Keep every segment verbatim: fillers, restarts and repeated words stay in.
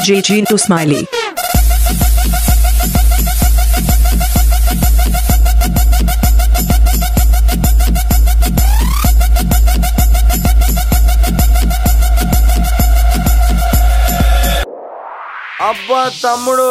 D J Jintu Smiley. అబ్బా తమ్ముడు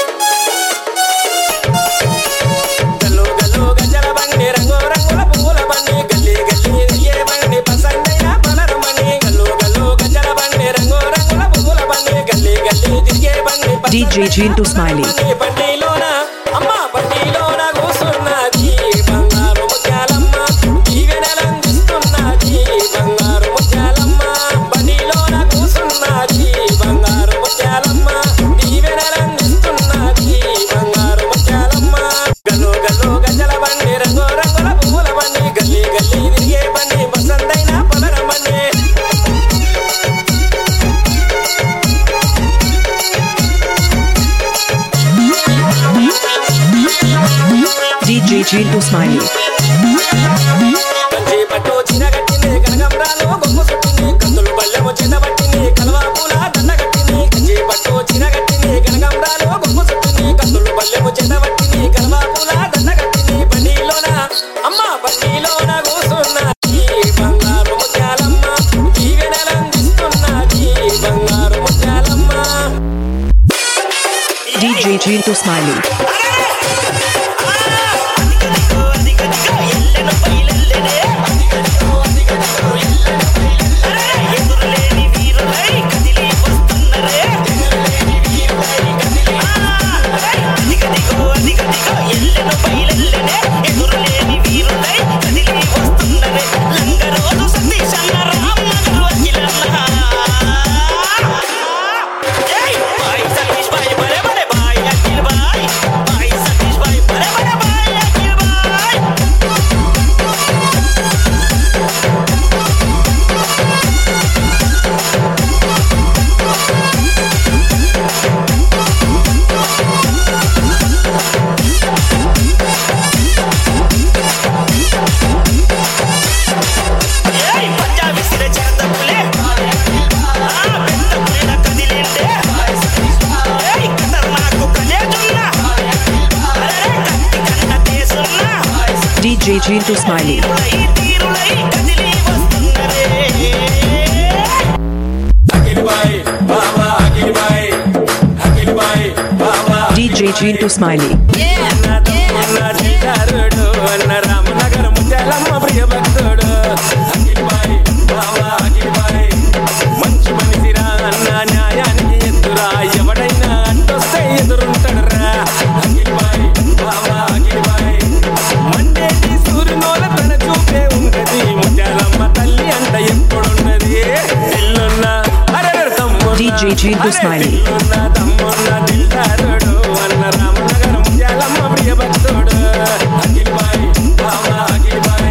గల్లు గల్లు గజల బండి రంగు రంగుల పూల బండి గల్లీ గల్లీ ఏ బండి పసందైన పనరమణి గల్లు గల్లు గజల బండి రంగు రంగుల పూల బండి గల్లీ గల్లీ తిరిగే బండి D J Jintu Smiley. బండిలోన అమ్మ బండిలోన కూసున్నది బంగారు ముత్యాలమ్మ దీవెనలందిస్తున్నది బంగారు ముత్యాలమ్మ బండిలోన కూసున్నది బంగారు ముత్యాలమ్మ దీవెనలందిస్తున్నది బంగారు ముత్యాలమ్మ గల్లు గల్లు గజల బండి రంగు రంగుల పూల బండి గల్లీ గల్లీ తిరిగే బండి పసందైన పనరమణి D J Jintu Smiley. Kanchi పట్టు చినగట్టిని కనకంబరాలు గొప్ప సుట్టిని కందులు బల్లెము చిన్నబట్టిని కలవా పూల దండగట్టిని కంచి పట్టు చినగట్టిని కనకంబరాలు గొప్ప సుట్టిని కందులు బల్లెము చిన్నబట్టిని కలవా పూల దండగట్టిని బండిలోన అమ్మ బండిలోన కూసున్నది బంగారు ముత్యాలమ్మ దీవెనలందిస్తున్నది బంగారు Mutyalamma D J Jintu Smiley. D J Jintu Smiley. D J Jintu Smiley. Ramanagara Mutyalamma ప్రియ భక్తుడు మంచి మనిషిరా అన్న న్యాయానికి ఎదురా ఎవడైనా అంటొస్తే ఎదురుంటాడురా అఖిల్బాయ్ బాబా అఖిల్బాయ్ మండేటి సూర్యునోల తన చూపే ఉంటది ముత్యాలమ్మ తల్లి అంట ఎప్పుడున్నది ఇల్లున్న అరే తమ్ముడు D J Jintu Smiley. తమ్మున్న దిల్దారుడు అన్న రామనగర ముత్యాలమ్మ ప్రియ భక్తుడు అఖిల్బాయ్ బాబా అఖిల్బాయ్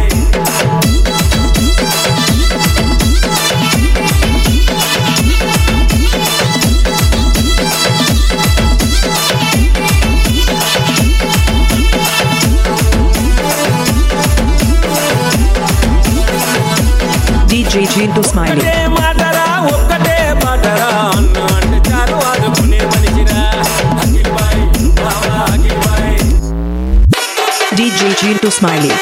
D J Jintu Smiley. ఒక్కటే మాటరా ఒక్కటే మాటరా అన్న అంటే చాలు ఆదుకునే మనిషిరా అఖిల్బాయ్ బాబా అఖిల్బాయ్ D J Jintu Smiley.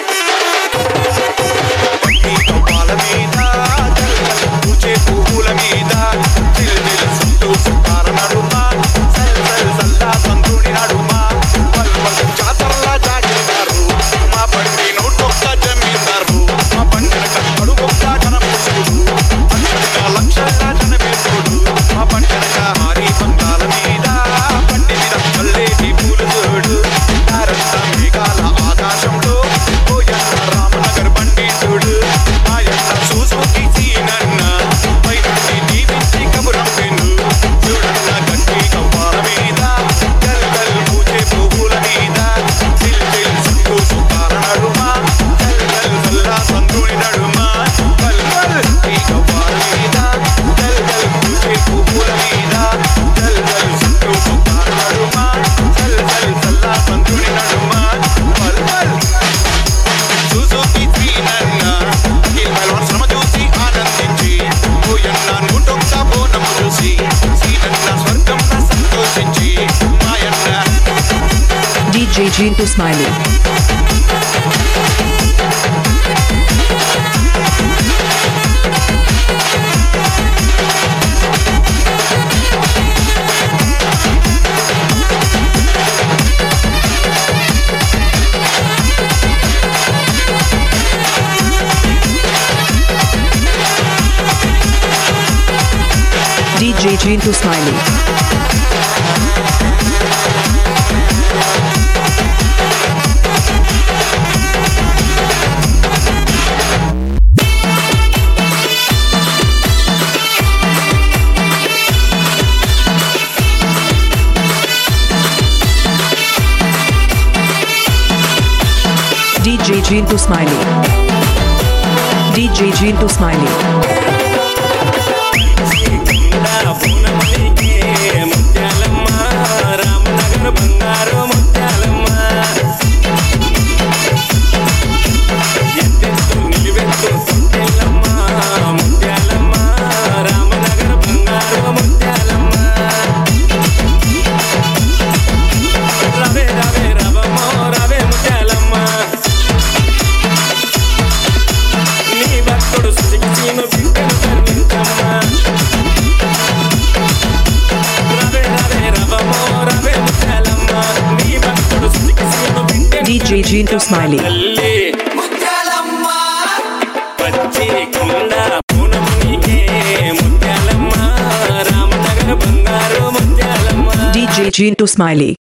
ఆకాశంలో DJ Jintu Smiley. DJ Jintu Smiley. DJ Jintu Smiley. DJ Jintu Smiley. DJ Jintu Smiley. DJ Jintu Smiley.